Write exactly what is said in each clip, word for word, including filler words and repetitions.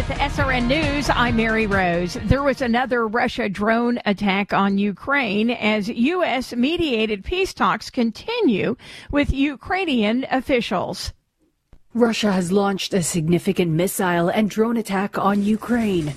With S R N News, I'm Mary Rose. There was another Russia drone attack on Ukraine as U S mediated peace talks continue with Ukrainian officials. Russia has launched a significant missile and drone attack on Ukraine.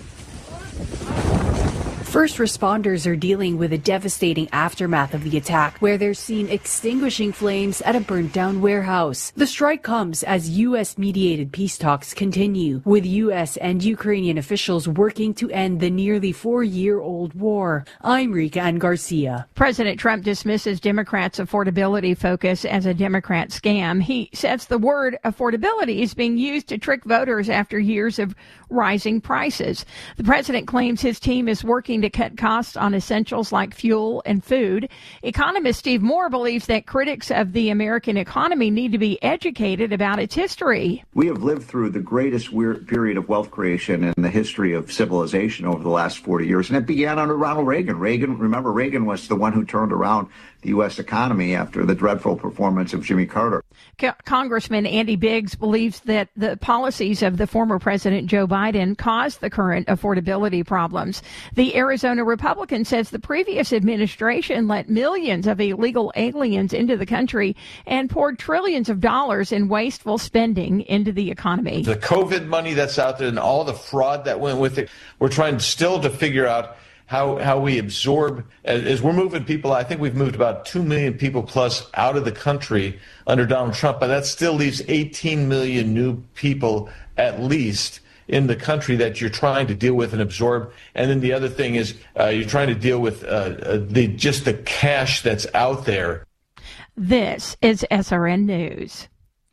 First responders are dealing with the devastating aftermath of the attack, where they're seen extinguishing flames at a burnt-down warehouse. The strike comes as U S-mediated peace talks continue, with U S and Ukrainian officials working to end the nearly four-year-old war. I'm Rika Ann Garcia. President Trump dismisses Democrats' affordability focus as a Democrat scam. He says the word affordability is being used to trick voters after years of rising prices. The president claims his team is working to cut costs on essentials like fuel and food. Economist Steve Moore believes that critics of the American economy need to be educated about its history. We have lived through the greatest period of wealth creation in the history of civilization over the last forty years, and it began under Ronald Reagan. Reagan, remember, Reagan was the one who turned around the U S economy after the dreadful performance of Jimmy Carter. Co- Congressman Andy Biggs believes that the policies of the former President Joe Biden caused the current affordability problems. The Arizona Republican says the previous administration let millions of illegal aliens into the country and poured trillions of dollars in wasteful spending into the economy. The COVID money that's out there and all the fraud that went with it, we're trying still to figure out how how we absorb, as, as we're moving people. I think we've moved about two million people plus out of the country under Donald Trump, but that still leaves eighteen million new people at least in the country that you're trying to deal with and absorb. And then the other thing is uh, you're trying to deal with uh, uh, the just the cash that's out there. This is S R N News.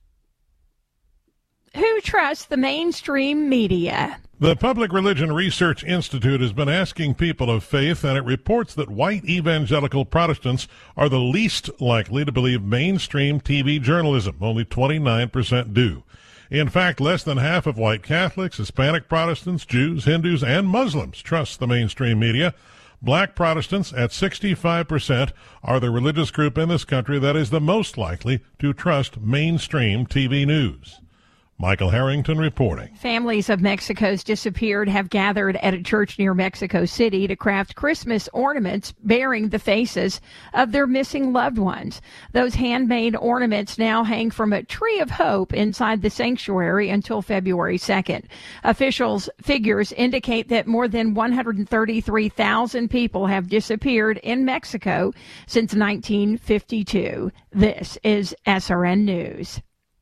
Who trusts the mainstream media? The Public Religion Research Institute has been asking people of faith, and it reports that white evangelical Protestants are the least likely to believe mainstream T V journalism. Only twenty-nine percent do. In fact, less than half of white Catholics, Hispanic Protestants, Jews, Hindus, and Muslims trust the mainstream media. Black Protestants, at sixty-five percent, are the religious group in this country that is the most likely to trust mainstream T V news. Michael Harrington reporting. Families of Mexico's disappeared have gathered at a church near Mexico City to craft Christmas ornaments bearing the faces of their missing loved ones. Those handmade ornaments now hang from a tree of hope inside the sanctuary until February second. Officials' figures indicate that more than one hundred thirty-three thousand people have disappeared in Mexico since nineteen fifty-two. This is S R N News.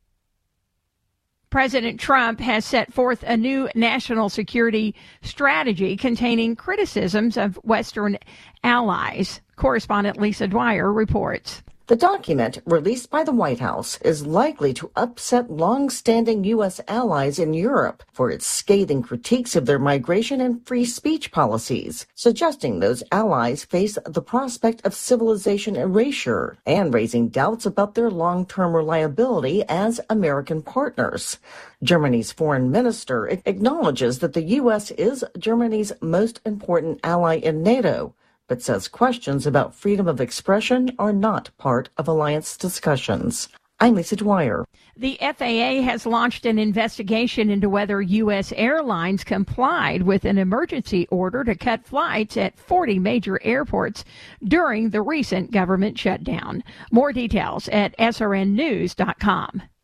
President Trump has set forth a new national security strategy containing criticisms of Western allies. Correspondent Lisa Dwyer reports. The document, released by the White House, is likely to upset long-standing U S allies in Europe for its scathing critiques of their migration and free speech policies, suggesting those allies face the prospect of civilization erasure and raising doubts about their long-term reliability as American partners. Germany's foreign minister acknowledges that the U S is Germany's most important ally in NATO, but says questions about freedom of expression are not part of alliance discussions. I'm Lisa Dwyer. The F A A has launched an investigation into whether U S airlines complied with an emergency order to cut flights at forty major airports during the recent government shutdown. More details at S R N news dot com.